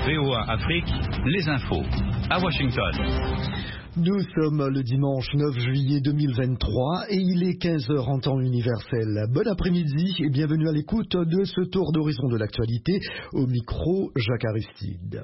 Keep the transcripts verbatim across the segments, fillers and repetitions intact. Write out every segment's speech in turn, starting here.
V O A Afrique, les infos. À Washington. Nous sommes le dimanche neuf juillet deux mille vingt-trois et il est quinze heures en temps universel. Bon après-midi et bienvenue à l'écoute de ce tour d'horizon de l'actualité. Au micro, Jacques Aristide.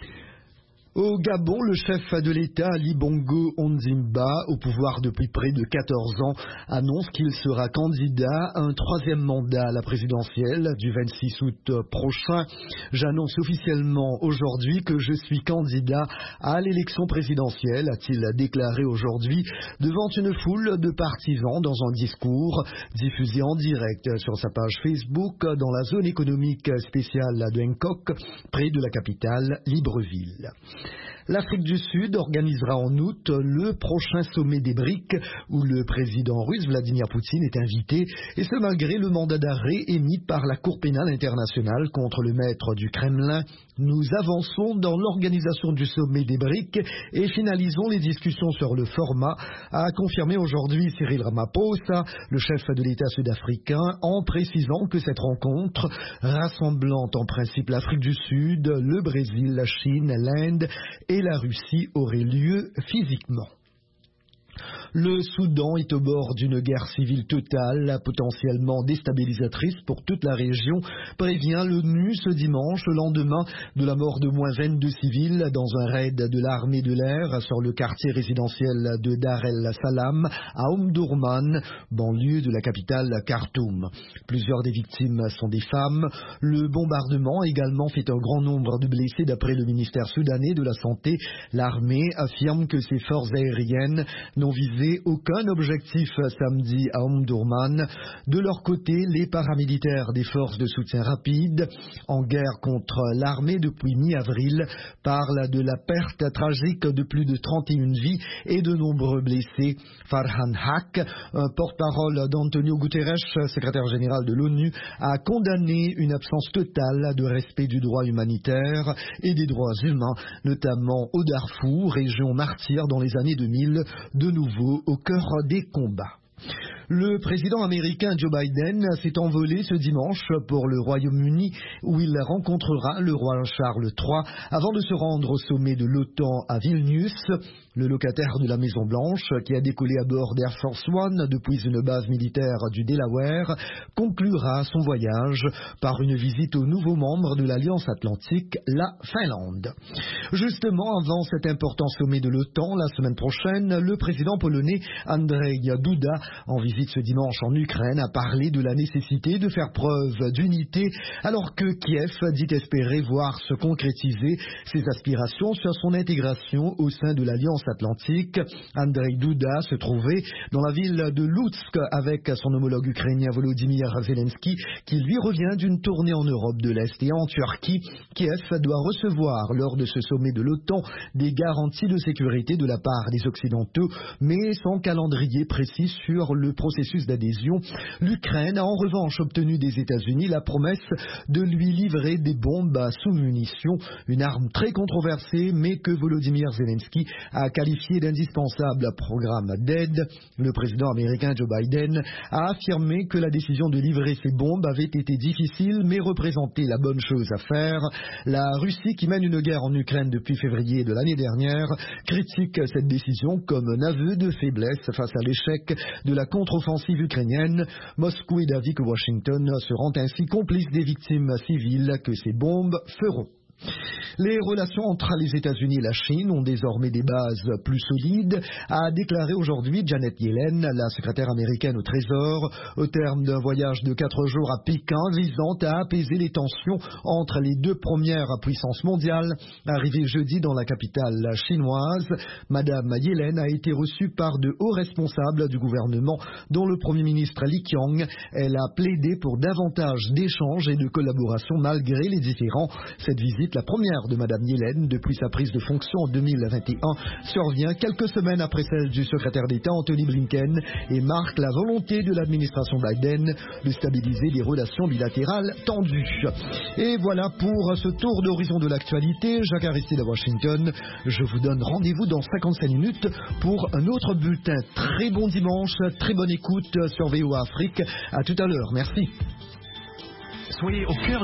Au Gabon, le chef de l'État, Ali Bongo Ondimba, au pouvoir depuis près de quatorze ans, annonce qu'il sera candidat à un troisième mandat à la présidentielle du vingt-six août prochain. J'annonce officiellement aujourd'hui que je suis candidat à l'élection présidentielle, a-t-il déclaré aujourd'hui devant une foule de partisans dans un discours diffusé en direct sur sa page Facebook dans la zone économique spéciale de Nkok, près de la capitale Libreville. L'Afrique du Sud organisera en août le prochain sommet des BRICS où le président russe Vladimir Poutine est invité, et ce malgré le mandat d'arrêt émis par la Cour pénale internationale contre le maître du Kremlin. Nous avançons dans l'organisation du sommet des BRICS et finalisons les discussions sur le format, a confirmé aujourd'hui Cyril Ramaphosa, le chef de l'État sud-africain, en précisant que cette rencontre, rassemblant en principe l'Afrique du Sud, le Brésil, la Chine, l'Inde et la Russie, aurait lieu physiquement. Le Soudan est au bord d'une guerre civile totale, potentiellement déstabilisatrice pour toute la région, prévient l'ONU ce dimanche, au lendemain de la mort de moins vingt-deux civils dans un raid de l'armée de l'air sur le quartier résidentiel de Dar el-Salam à Omdurman, banlieue de la capitale Khartoum. Plusieurs des victimes sont des femmes. Le bombardement a également fait un grand nombre de blessés d'après le ministère soudanais de la Santé. L'armée affirme que ses forces aériennes n'ont visé aucun objectif samedi à Omdurman. De leur côté, les paramilitaires des forces de soutien rapide, en guerre contre l'armée depuis mi-avril, parlent de la perte tragique de plus de trente et une vies et de nombreux blessés. Farhan Haq, un porte-parole d'Antonio Guterres, secrétaire général de l'ONU, a condamné une absence totale de respect du droit humanitaire et des droits humains, notamment au Darfour, région martyre dans les années deux mille, de nouveau au cœur des combats. Le président américain Joe Biden s'est envolé ce dimanche pour le Royaume-Uni où il rencontrera le roi Charles trois avant de se rendre au sommet de l'OTAN à Vilnius. Le locataire de la Maison-Blanche, qui a décollé à bord d'Air Force One depuis une base militaire du Delaware, conclura son voyage par une visite au nouveau membre de l'Alliance Atlantique, la Finlande. Justement, avant cet important sommet de l'OTAN, la semaine prochaine, le président polonais Andrzej Duda, en visite ce dimanche en Ukraine, a parlé de la nécessité de faire preuve d'unité, alors que Kiev dit espérer voir se concrétiser ses aspirations sur son intégration au sein de l'Alliance Atlantique. Andrzej Duda se trouvait dans la ville de Lutsk avec son homologue ukrainien Volodymyr Zelensky, qui lui revient d'une tournée en Europe de l'Est et en Turquie. Kiev doit recevoir lors de ce sommet de l'OTAN des garanties de sécurité de la part des Occidentaux, mais sans calendrier précis sur le processus d'adhésion. L'Ukraine a en revanche obtenu des États-Unis la promesse de lui livrer des bombes à sous-munitions, une arme très controversée mais que Volodymyr Zelensky a qualifié d'indispensable programme d'aide. Le président américain Joe Biden a affirmé que la décision de livrer ces bombes avait été difficile mais représentait la bonne chose à faire. La Russie, qui mène une guerre en Ukraine depuis février de l'année dernière, critique cette décision comme un aveu de faiblesse face à l'échec de la contre-offensive ukrainienne. Moscou est d'avis que Washington se rend ainsi complice des victimes civiles que ces bombes feront. Les relations entre les États-Unis et la Chine ont désormais des bases plus solides, a déclaré aujourd'hui Janet Yellen, la secrétaire américaine au Trésor, au terme d'un voyage de quatre jours à Pékin visant à apaiser les tensions entre les deux premières puissances mondiales. Arrivée jeudi dans la capitale chinoise, Madame Yellen a été reçue par de hauts responsables du gouvernement, dont le Premier ministre Li Qiang. Elle a plaidé pour davantage d'échanges et de collaboration malgré les différends. Cette visite, la première de Madame Yellen depuis sa prise de fonction en deux mille vingt et un, survient quelques semaines après celle du secrétaire d'État Anthony Blinken et marque la volonté de l'administration Biden de stabiliser les relations bilatérales tendues. Et voilà pour ce tour d'horizon de l'actualité. Jacques Aristide à Washington. Je vous donne rendez-vous dans cinquante-cinq minutes pour un autre bulletin. Très bon dimanche, très bonne écoute sur V O A Afrique. À tout à l'heure. Merci. Soyez au cœur